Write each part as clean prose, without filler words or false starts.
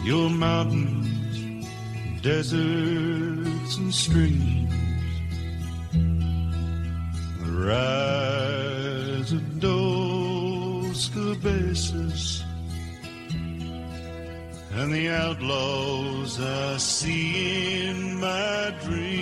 your mountains, deserts, and streams. The rise of Dos Cabezas and the outlaws I see in my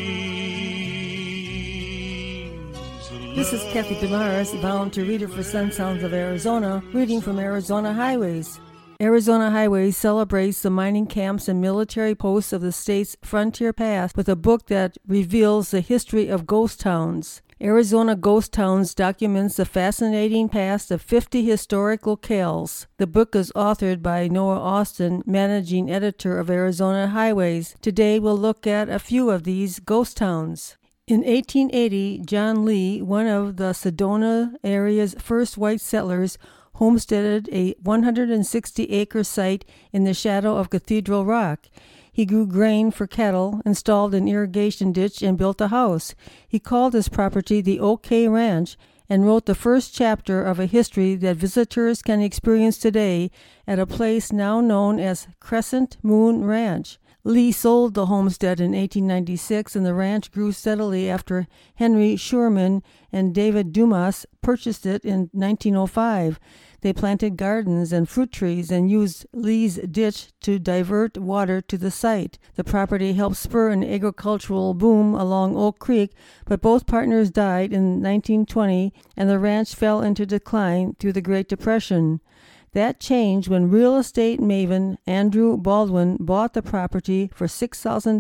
dreams. This is Kathy Damaris, volunteer reader for Sun Sounds of Arizona, reading from Arizona Highways. Arizona Highways celebrates the mining camps and military posts of the state's frontier past with a book that reveals the history of ghost towns. Arizona Ghost Towns documents the fascinating past of 50 historic locales. The book is authored by Noah Austin, managing editor of Arizona Highways. Today we'll look at a few of these ghost towns. In 1880, John Lee, one of the Sedona area's first white settlers, homesteaded a 160-acre site in the shadow of Cathedral Rock. He grew grain for cattle, installed an irrigation ditch, and built a house. He called his property the OK Ranch and wrote the first chapter of a history that visitors can experience today at a place now known as Crescent Moon Ranch. Lee sold the homestead in 1896, and the ranch grew steadily after Henry Schuerman and David Dumas purchased it in 1905. They planted gardens and fruit trees and used Lee's ditch to divert water to the site. The property helped spur an agricultural boom along Oak Creek, but both partners died in 1920, and the ranch fell into decline through the Great Depression. That changed when real estate maven Andrew Baldwin bought the property for $6,000 in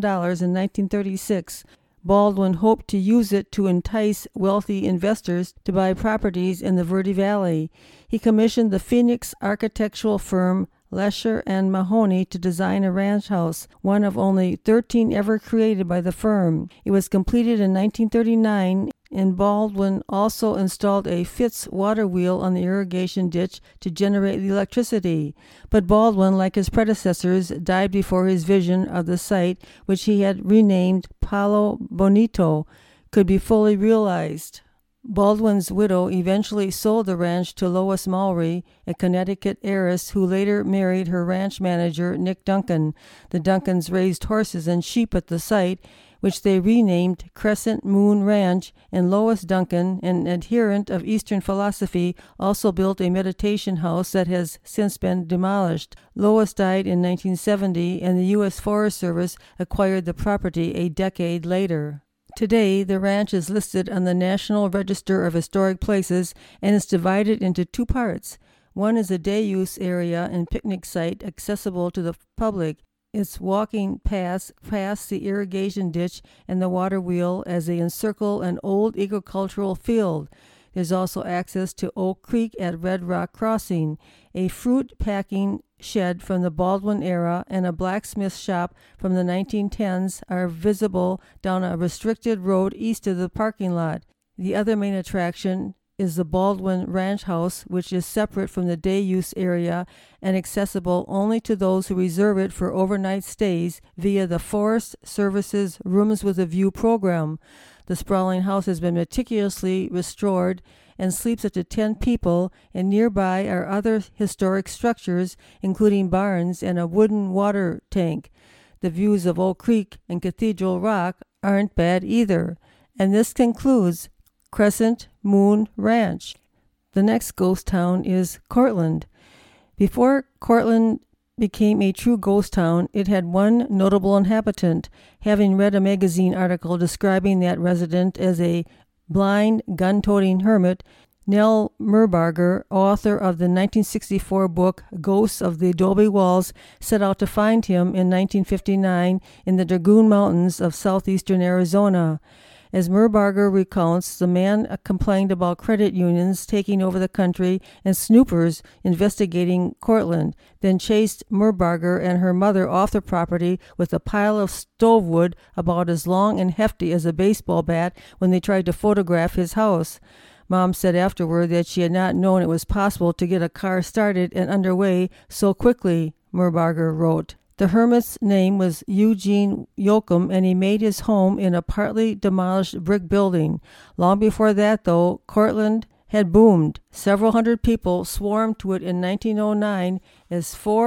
1936. Baldwin hoped to use it to entice wealthy investors to buy properties in the Verde Valley. He commissioned the Phoenix architectural firm Lesher and Mahoney to design a ranch house, one of only 13 ever created by the firm. It was completed in 1939, and Baldwin also installed a Fitz water wheel on the irrigation ditch to generate the electricity. But Baldwin, like his predecessors, died before his vision of the site, which he had renamed Palo Bonito, could be fully realized. Baldwin's widow eventually sold the ranch to Lois Mowry, a Connecticut heiress who later married her ranch manager, Nick Duncan. The Duncans raised horses and sheep at the site, which they renamed Crescent Moon Ranch, and Lois Duncan, an adherent of Eastern philosophy, also built a meditation house that has since been demolished. Lois died in 1970, and the U.S. Forest Service acquired the property a decade later. Today, the ranch is listed on the National Register of Historic Places and is divided into two parts. One is a day-use area and picnic site accessible to the public. Its walking paths pass the irrigation ditch and the water wheel as they encircle an old agricultural field. There's also access to Oak Creek at Red Rock Crossing, a fruit packing shed from the Baldwin era, and a blacksmith shop from the 1910s are visible down a restricted road east of the parking lot. The other main attraction is the Baldwin Ranch House, which is separate from the day-use area and accessible only to those who reserve it for overnight stays via the Forest Service's Rooms with a View program. The sprawling house has been meticulously restored and sleeps up to 10 people, and nearby are other historic structures, including barns and a wooden water tank. The views of Oak Creek and Cathedral Rock aren't bad either. And this concludes Crescent Moon Ranch. The next ghost town is Cortland. Before Cortland became a true ghost town, it had one notable inhabitant. Having read a magazine article describing that resident as a blind, gun-toting hermit, Nell Merbarger, author of the 1964 book Ghosts of the Adobe Walls, set out to find him in 1959 in the Dragoon Mountains of southeastern Arizona. As Merbarger recounts, the man complained about credit unions taking over the country and snoopers investigating Cortland, then chased Merbarger and her mother off the property with a pile of stovewood about as long and hefty as a baseball bat when they tried to photograph his house. Mom said afterward that she had not known it was possible to get a car started and underway so quickly, Merbarger wrote. The hermit's name was Eugene Yoakum, and he made his home in a partly demolished brick building. Long before that, though, Cortland had boomed. Several hundred people swarmed to it in 1909 as 4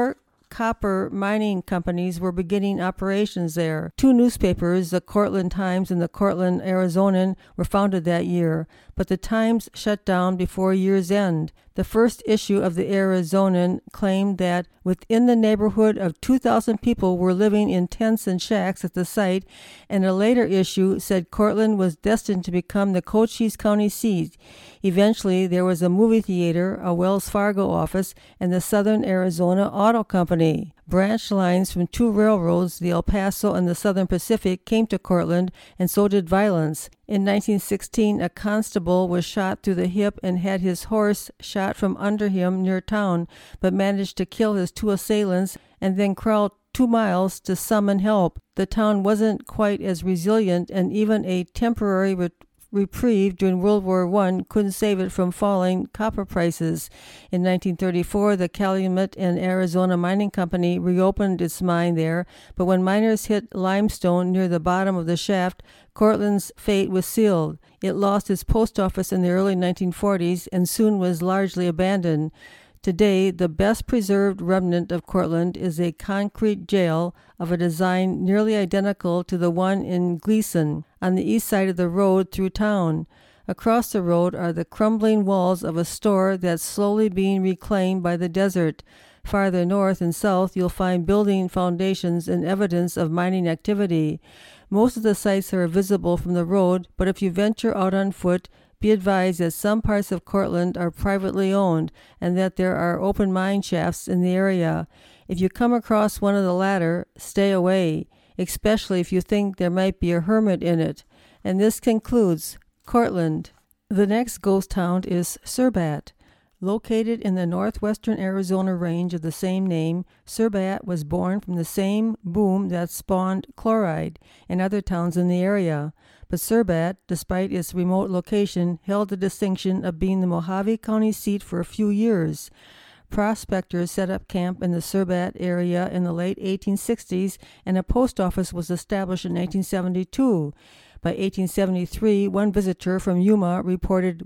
copper mining companies were beginning operations there. 2 newspapers, the Cortland Times and the Cortland Arizonan, were founded that year, but the Times shut down before year's end. The first issue of the Arizonan claimed that within the neighborhood of 2,000 people were living in tents and shacks at the site, and a later issue said Cortland was destined to become the Cochise County seat. Eventually, there was a movie theater, a Wells Fargo office, and the Southern Arizona Auto Company. Branch lines from 2 railroads, the El Paso and the Southern Pacific, came to Cortland, and so did violence. In 1916, a constable was shot through the hip and had his horse shot from under him near town, but managed to kill his 2 assailants and then crawled 2 miles to summon help. The town wasn't quite as resilient, and even a temporary reprieve during World War I couldn't save it from falling copper prices. In 1934, the Calumet and Arizona Mining Company reopened its mine there, but when miners hit limestone near the bottom of the shaft, Cortland's fate was sealed. It lost its post office in the early 1940s and soon was largely abandoned. Today, the best preserved remnant of Cortland is a concrete jail of a design nearly identical to the one in Gleason, on the east side of the road through town. Across the road are the crumbling walls of a store that's slowly being reclaimed by the desert. Farther north and south, you'll find building foundations and evidence of mining activity. Most of the sites are visible from the road, but if you venture out on foot, be advised that some parts of Cortland are privately owned and that there are open mine shafts in the area. If you come across one of the latter, stay away, especially if you think there might be a hermit in it. And this concludes Cortland. The next ghost town is Surbat. Located in the northwestern Arizona range of the same name, Surbat was born from the same boom that spawned Chloride and other towns in the area. But Surbat, despite its remote location, held the distinction of being the Mojave County seat for a few years. Prospectors set up camp in the Surbat area in the late 1860s, and a post office was established in 1872. By 1873, one visitor from Yuma reported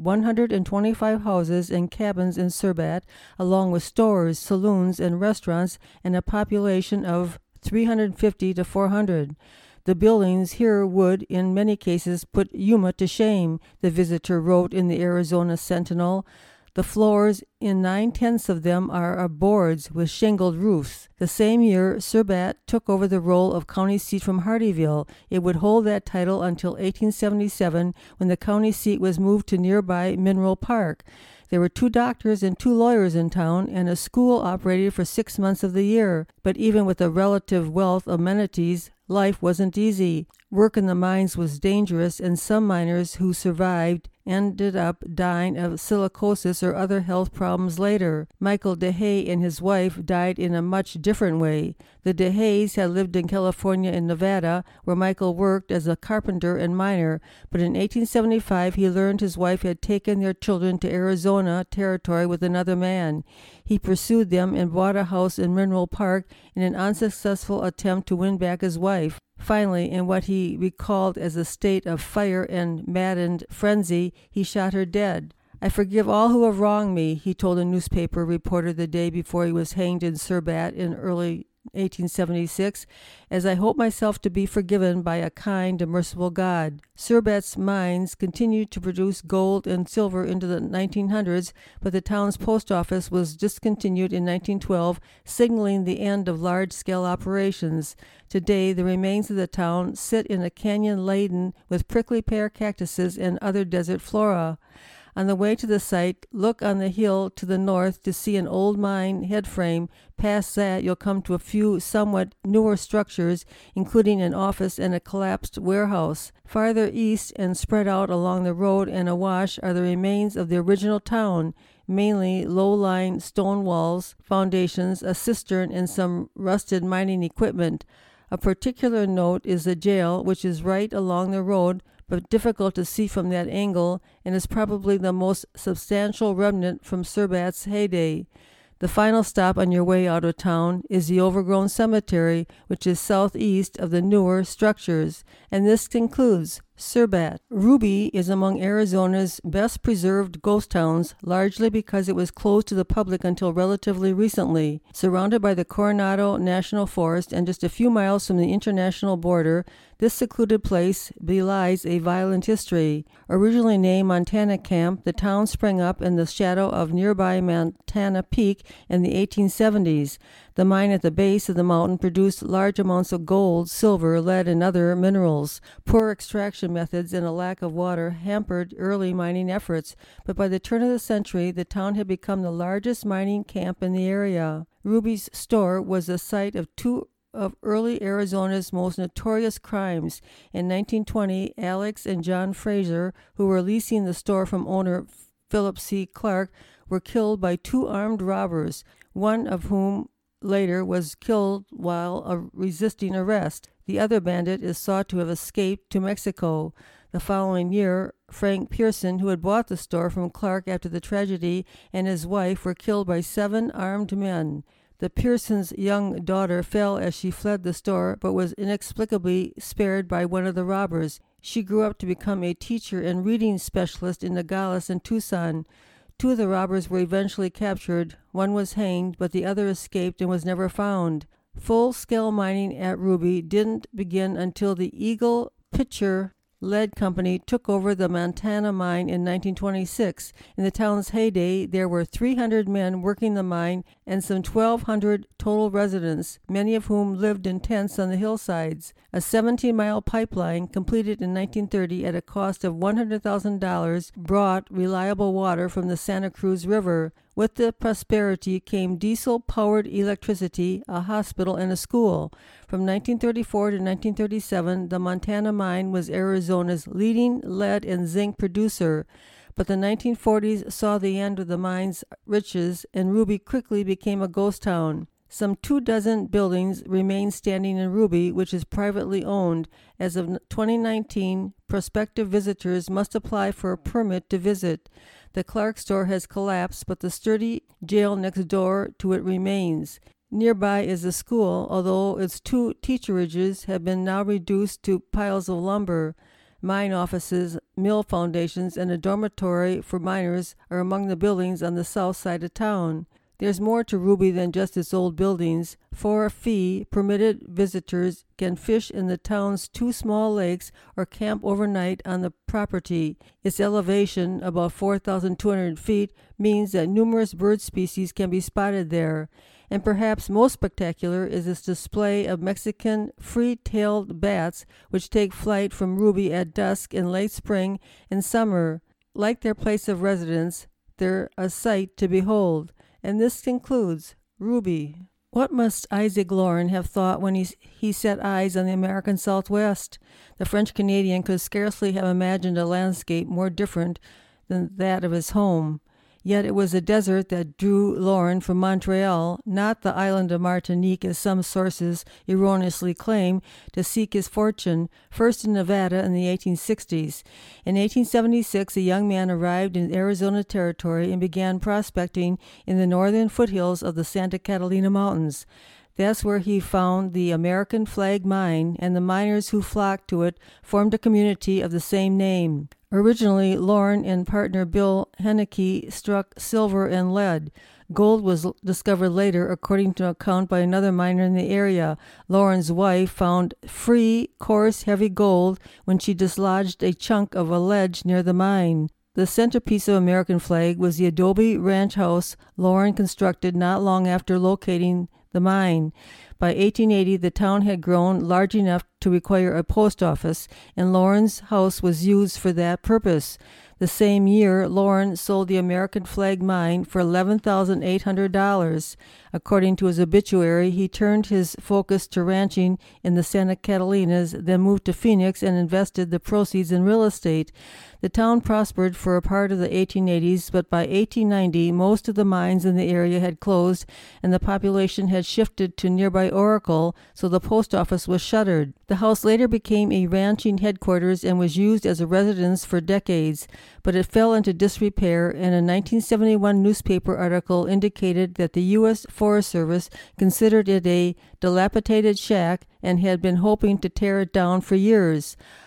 125 houses and cabins in Surbat, along with stores, saloons, and restaurants, and a population of 350 to 400. The buildings here would, in many cases, put Yuma to shame, the visitor wrote in the Arizona Sentinel. The floors in 9/10 of them are of boards with shingled roofs. The same year, Surbat took over the role of county seat from Hardeeville. It would hold that title until 1877, when the county seat was moved to nearby Mineral Park. There were 2 doctors and 2 lawyers in town, and a school operated for 6 months of the year. But even with a relative wealth of amenities, life wasn't easy. Work in the mines was dangerous, and some miners who survived ended up dying of silicosis or other health problems later. Michael DeHay and his wife died in a much different way. The DeHays had lived in California and Nevada, where Michael worked as a carpenter and miner, but in 1875 he learned his wife had taken their children to Arizona territory with another man. He pursued them and bought a house in Mineral Park in an unsuccessful attempt to win back his wife. Finally, in what he recalled as a state of fire and maddened frenzy, he shot her dead. "I forgive all who have wronged me," he told a newspaper reporter the day before he was hanged in Surbat in early 1876, "as I hope myself to be forgiven by a kind and merciful God." Surbat's mines continued to produce gold and silver into the 1900s, but the town's post office was discontinued in 1912, signaling the end of large-scale operations. Today, the remains of the town sit in a canyon laden with prickly pear cactuses and other desert flora. On the way to the site, look on the hill to the north to see an old mine head frame. Past that, you'll come to a few somewhat newer structures, including an office and a collapsed warehouse. Farther east and spread out along the road and awash are the remains of the original town, mainly low-lying stone walls, foundations, a cistern, and some rusted mining equipment. Of particular note is the jail, which is right along the road, but difficult to see from that angle, and is probably the most substantial remnant from Surbat's heyday. The final stop on your way out of town is the overgrown cemetery, which is southeast of the newer structures. And this concludes Surbat. Ruby is among Arizona's best preserved ghost towns, largely because it was closed to the public until relatively recently. Surrounded by the Coronado National Forest and just a few miles from the international border, this secluded place belies a violent history. Originally named Montana Camp, the town sprang up in the shadow of nearby Montana Peak in the 1870s. The mine at the base of the mountain produced large amounts of gold, silver, lead, and other minerals. Poor extraction methods and a lack of water hampered early mining efforts, but by the turn of the century, the town had become the largest mining camp in the area. Ruby's store was the site of two of early Arizona's most notorious crimes. In 1920, Alex and John Fraser, who were leasing the store from owner Philip C. Clark, were killed by two armed robbers, one of whom later was killed while resisting arrest. The other bandit is thought to have escaped to Mexico. The following year, Frank Pearson, who had bought the store from Clark after the tragedy, and his wife were killed by 7 armed men. The Pearsons' young daughter fell as she fled the store, but was inexplicably spared by one of the robbers. She grew up to become a teacher and reading specialist in Nogales and Tucson. 2 of the robbers were eventually captured. One was hanged, but the other escaped and was never found. Full-scale mining at Ruby didn't begin until the Eagle Pitcher Lead Company took over the Montana mine in 1926. In the town's heyday, there were 300 men working the mine and some 1,200 total residents, many of whom lived in tents on the hillsides. A 17-mile pipeline, completed in 1930 at a cost of $100,000, brought reliable water from the Santa Cruz River. With the prosperity came diesel-powered electricity, a hospital, and a school. From 1934 to 1937, the Montana mine was Arizona's leading lead and zinc producer. But the 1940s saw the end of the mine's riches, and Ruby quickly became a ghost town. Some 24 buildings remain standing in Ruby, which is privately owned. As of 2019, prospective visitors must apply for a permit to visit. The Clark store has collapsed, but the sturdy jail next door to it remains. Nearby is the school, although its 2 teacherages have been now reduced to piles of lumber. Mine offices, mill foundations, and a dormitory for miners are among the buildings on the south side of town. There's more to Ruby than just its old buildings. For a fee, permitted visitors can fish in the town's 2 small lakes or camp overnight on the property. Its elevation, about 4,200 feet, means that numerous bird species can be spotted there. And perhaps most spectacular is its display of Mexican free-tailed bats, which take flight from Ruby at dusk in late spring and summer. Like their place of residence, they're a sight to behold. And this concludes Ruby. What must Isaac Loren have thought when he set eyes on the American Southwest? The French-Canadian could scarcely have imagined a landscape more different than that of his home. Yet it was a desert that drew Loren from Montreal, not the island of Martinique, as some sources erroneously claim, to seek his fortune, first in Nevada in the 1860s. In 1876, a young man arrived in Arizona Territory and began prospecting in the northern foothills of the Santa Catalina Mountains. That's where he found the American Flag Mine, and the miners who flocked to it formed a community of the same name. Originally, Loren and partner Bill Henneke struck silver and lead. Gold was discovered later, according to an account by another miner in the area. Loren's wife found free, coarse, heavy gold when she dislodged a chunk of a ledge near the mine. The centerpiece of American Flag was the adobe ranch house Loren constructed not long after locating the mine. By 1880, the town had grown large enough to require a post office, and Loren's house was used for that purpose. The same year, Loren sold the American Flag Mine for $11,800. According to his obituary, he turned his focus to ranching in the Santa Catalinas, then moved to Phoenix and invested the proceeds in real estate. The town prospered for a part of the 1880s, but by 1890, most of the mines in the area had closed, and the population had shifted to nearby Oracle, so the post office was shuttered. The house later became a ranching headquarters and was used as a residence for decades, but it fell into disrepair, and a 1971 newspaper article indicated that the U.S. Forest Service considered it a dilapidated shack and had been hoping to tear it down for years.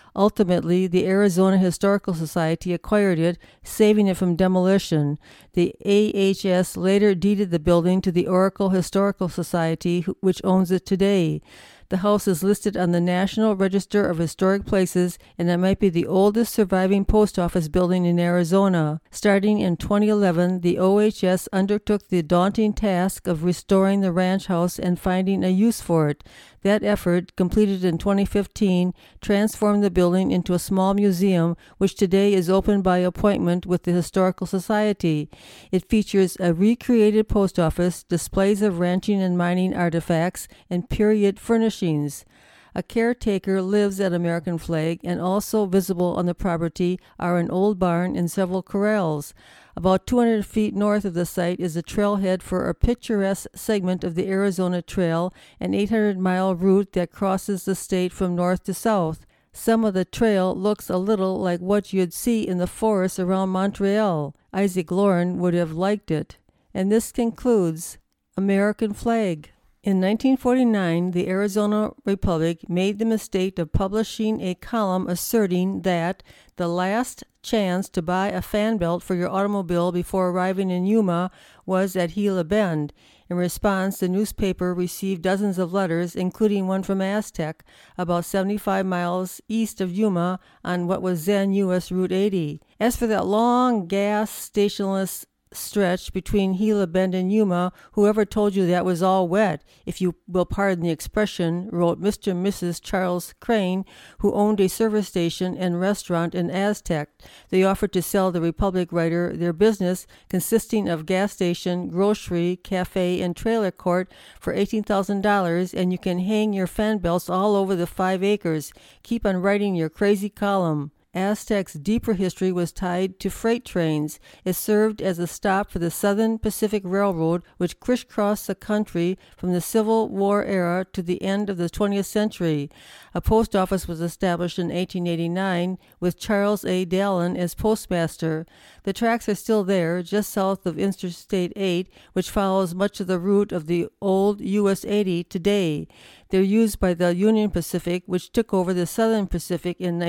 Ultimately, the Arizona Historical Society acquired it, saving it from demolition. The AHS later deeded the building to the Oracle Historical Society, which owns it today. The house is listed on the National Register of Historic Places, and it might be the oldest surviving post office building in Arizona. Starting in 2011, the OHS undertook the daunting task of restoring the ranch house and finding a use for it. That effort, completed in 2015, transformed the building into a small museum, which today is open by appointment with the Historical Society. It features a recreated post office, displays of ranching and mining artifacts, and period furnishings. A caretaker lives at American Flag, and also visible on the property are an old barn and several corrals. About 200 feet north of the site is a trailhead for a picturesque segment of the Arizona Trail, an 800-mile route that crosses the state from north to south. Some of the trail looks a little like what you'd see in the forests around Montreal. Isaac Loren would have liked it. And this concludes American Flag. In 1949, the Arizona Republic made the mistake of publishing a column asserting that the last chance to buy a fan belt for your automobile before arriving in Yuma was at Gila Bend. In response, the newspaper received dozens of letters, including one from Aztec, about 75 miles east of Yuma on what was then U.S. Route 80. As for that long gas stationless stretch between Gila Bend and Yuma, whoever told you that was all wet, if you will pardon the expression, wrote Mr. and Mrs. Charles Crane, who owned a service station and restaurant in Aztec. They offered to sell the Republic writer their business, consisting of gas station, grocery, cafe, and trailer court, for $18,000, and you can hang your fan belts all over the 5 acres. Keep on writing your crazy column. Aztec's deeper history was tied to freight trains. It served as a stop for the Southern Pacific Railroad, which crisscrossed the country from the Civil War era to the end of the 20th century. A post office was established in 1889 with Charles A. Dallin as postmaster. The tracks are still there, just south of Interstate 8, which follows much of the route of the old US 80 today. They're used by the Union Pacific, which took over the Southern Pacific in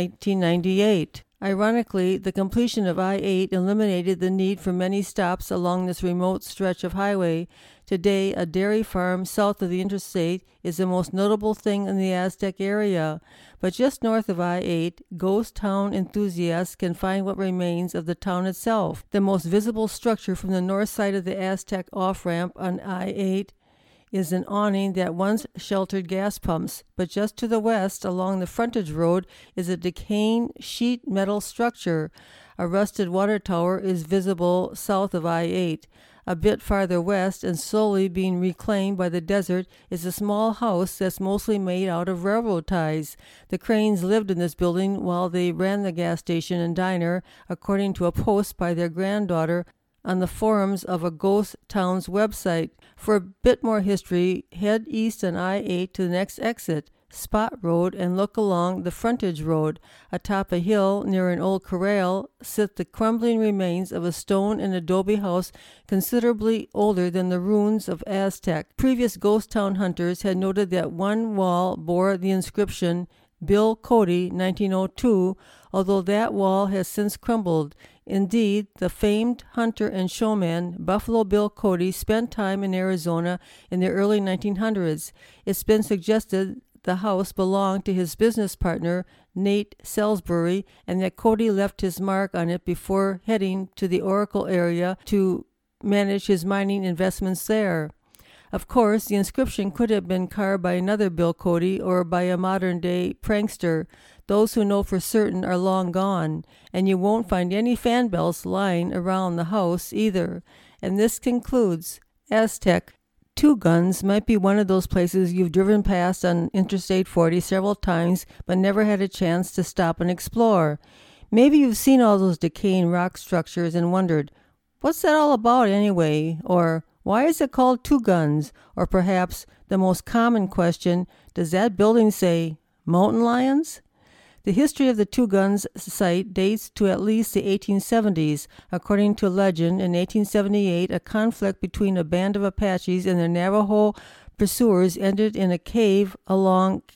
1998. Ironically, the completion of I-8 eliminated the need for many stops along this remote stretch of highway. Today, a dairy farm south of the interstate is the most notable thing in the Aztec area. But just north of I-8, ghost town enthusiasts can find what remains of the town itself. The most visible structure from the north side of the Aztec off-ramp on I-8 is an awning that once sheltered gas pumps, but just to the west along the frontage road is a decaying sheet metal structure. A rusted water tower is visible south of I-8. A bit farther west and slowly being reclaimed by the desert is a small house that's mostly made out of railroad ties. The Cranes lived in this building while they ran the gas station and diner, according to a post by their granddaughter on the forums of a ghost town's website. For a bit more history, head east on I-8 to the next exit, Spot Road, and look along the frontage road. Atop a hill near an old corral sit the crumbling remains of a stone and adobe house considerably older than the ruins of Aztec. Previous ghost town hunters had noted that one wall bore the inscription Bill Cody, 1902, although that wall has since crumbled. Indeed, the famed hunter and showman Buffalo Bill Cody spent time in Arizona in the early 1900s. It's been suggested the house belonged to his business partner, Nate Salisbury, and that Cody left his mark on it before heading to the Oracle area to manage his mining investments there. Of course, the inscription could have been carved by another Bill Cody or by a modern-day prankster. Those who know for certain are long gone, and you won't find any fan belts lying around the house either. And this concludes Aztec. Two Guns might be one of those places you've driven past on Interstate 40 several times but never had a chance to stop and explore. Maybe you've seen all those decaying rock structures and wondered, what's that all about anyway? Or why is it called Two Guns? Or perhaps the most common question, does that building say mountain lions? The history of the Two Guns site dates to at least the 1870s. According to legend, in 1878, a conflict between a band of Apaches and their Navajo pursuers ended in a cave along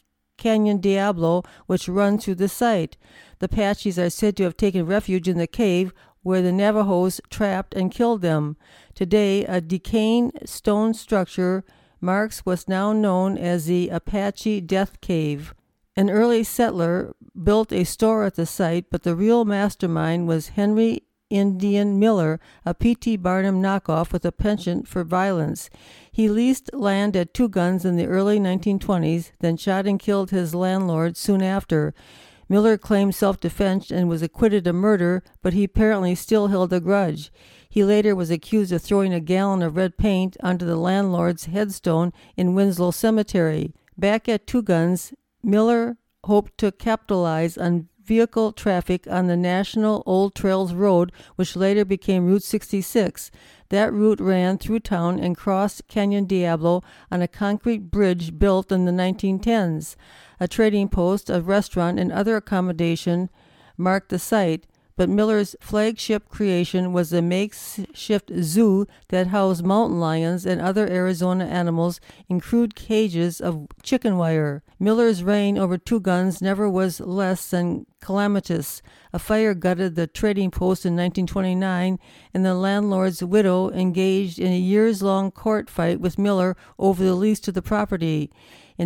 Canyon Diablo, which runs through the site. The Apaches are said to have taken refuge in the cave where the Navajos trapped and killed them. Today, a decaying stone structure marks what's now known as the Apache Death Cave. An early settler built a store at the site, but the real mastermind was Henry Indian Miller, a P.T. Barnum knockoff with a penchant for violence. He leased land at Two Guns in the early 1920s, then shot and killed his landlord soon after. Miller claimed self-defense and was acquitted of murder, but he apparently still held a grudge. He later was accused of throwing a gallon of red paint onto the landlord's headstone in Winslow Cemetery. Back at Two Guns, Miller hoped to capitalize on vehicle traffic on the National Old Trails Road, which later became Route 66. That route ran through town and crossed Canyon Diablo on a concrete bridge built in the 1910s. A trading post, a restaurant, and other accommodation marked the site, but Miller's flagship creation was a makeshift zoo that housed mountain lions and other Arizona animals in crude cages of chicken wire. Miller's reign over Two Guns never was less than calamitous. A fire gutted the trading post in 1929, and the landlord's widow engaged in a years-long court fight with Miller over the lease to the property. In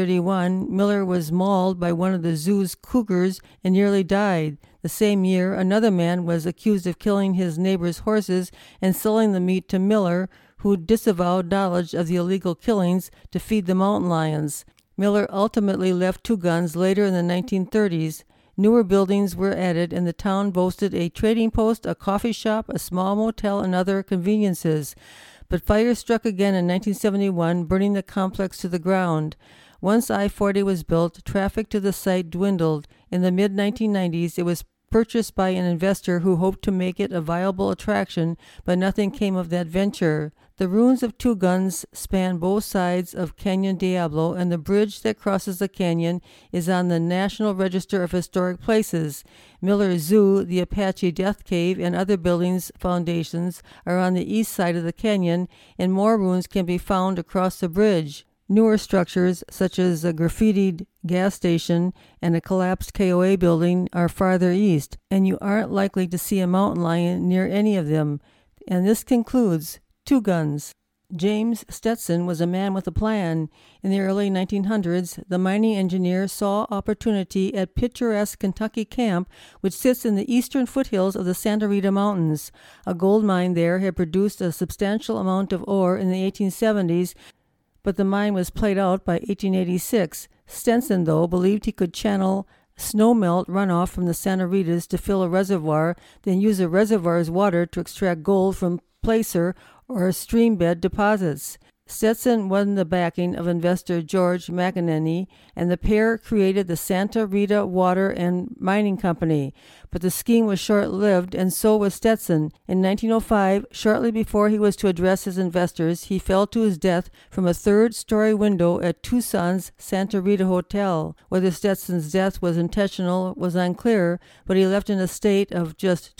1931, Miller was mauled by one of the zoo's cougars and nearly died. The same year, another man was accused of killing his neighbor's horses and selling the meat to Miller, who disavowed knowledge of the illegal killings to feed the mountain lions. Miller ultimately left Two Guns later in the 1930s. Newer buildings were added, and the town boasted a trading post, a coffee shop, a small motel, and other conveniences. But fire struck again in 1971, burning the complex to the ground. Once I-40 was built, traffic to the site dwindled. In the mid-1990s, it was purchased by an investor who hoped to make it a viable attraction, but nothing came of that venture. The ruins of Two Guns span both sides of Canyon Diablo, and the bridge that crosses the canyon is on the National Register of Historic Places. Miller Zoo, the Apache Death Cave, and other buildings' foundations are on the east side of the canyon, and more ruins can be found across the bridge. Newer structures, such as a graffitied gas station and a collapsed KOA building, are farther east, and you aren't likely to see a mountain lion near any of them. And this concludes Two Guns. James Stetson was a man with a plan. In the early 1900s, the mining engineer saw opportunity at picturesque Kentucky Camp, which sits in the eastern foothills of the Santa Rita Mountains. A gold mine there had produced a substantial amount of ore in the 1870s, but the mine was played out by 1886. Stetson, though, believed he could channel snowmelt runoff from the Santa Ritas to fill a reservoir, then use a reservoir's water to extract gold from placer or streambed deposits. Stetson won the backing of investor George McEnany, and the pair created the Santa Rita Water and Mining Company. But the scheme was short-lived, and so was Stetson. In 1905, shortly before he was to address his investors, he fell to his death from a third-story window at Tucson's Santa Rita Hotel. Whether Stetson's death was intentional was unclear, but he left an estate of just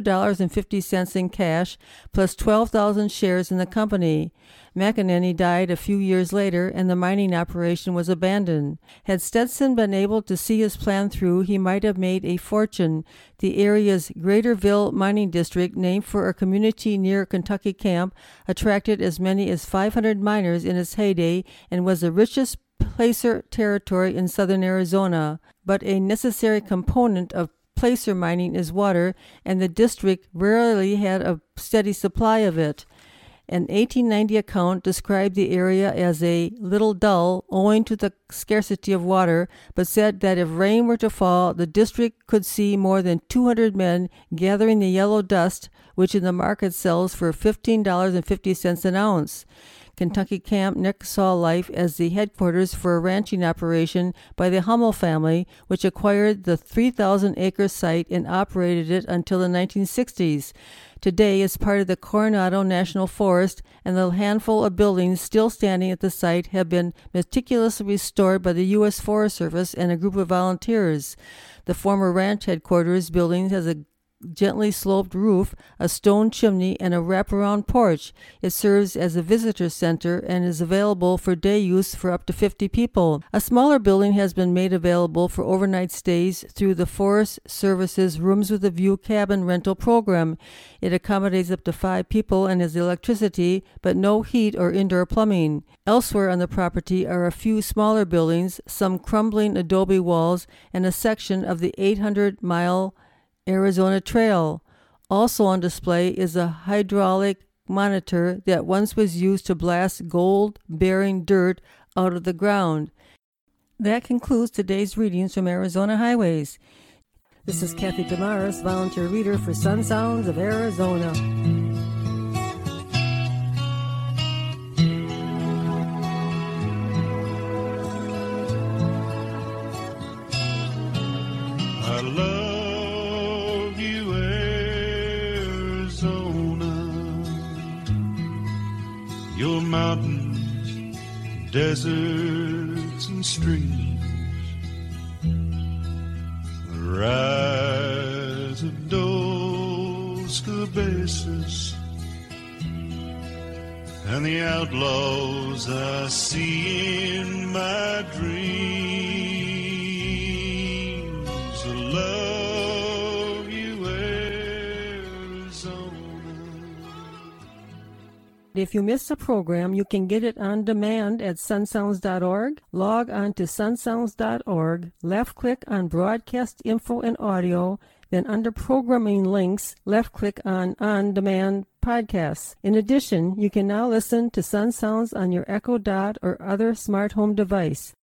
$22.50 in cash, plus 12,000 shares in the company. McEnany died a few years later, and the mining operation was abandoned. Had Stetson been able to see his plan through, he might have made a fortune. The area's Greaterville mining district, named for a community near Kentucky Camp, attracted as many as 500 miners in its heyday and was the richest placer territory in southern Arizona. But a necessary component of placer mining is water, and the district rarely had a steady supply of it. An 1890 account described the area as a little dull owing to the scarcity of water, but said that if rain were to fall, the district could see more than 200 men gathering the yellow dust, which in the market sells for $15.50 an ounce. Kentucky Camp next saw life as the headquarters for a ranching operation by the Hummel family, which acquired the 3,000-acre site and operated it until the 1960s. Today, it's part of the Coronado National Forest, and the handful of buildings still standing at the site have been meticulously restored by the U.S. Forest Service and a group of volunteers. The former ranch headquarters building has a gently sloped roof, a stone chimney, and a wraparound porch. It serves as a visitor center and is available for day use for up to 50 people. A smaller building has been made available for overnight stays through the Forest Service's Rooms with a View cabin rental program. It accommodates up to 5 people and has electricity, but no heat or indoor plumbing. Elsewhere on the property are a few smaller buildings, some crumbling adobe walls, and a section of the 800-mile Arizona Trail. Also on display is a hydraulic monitor that once was used to blast gold-bearing dirt out of the ground. That concludes today's readings from Arizona Highways. This is Kathy Damaris, volunteer reader for Sun Sounds of Arizona. I love you, Arizona. Your mountains, deserts, and streams. The rise of Dos Cabezas and the outlaws I see in my dreams. I love you, Arizona. If you missed a program, you can get it on demand at sunsounds.org. Log on to sunsounds.org, left-click on Broadcast Info and Audio, then under Programming Links, left-click on On-Demand Podcasts. In addition, you can now listen to Sun Sounds on your Echo Dot or other smart home device.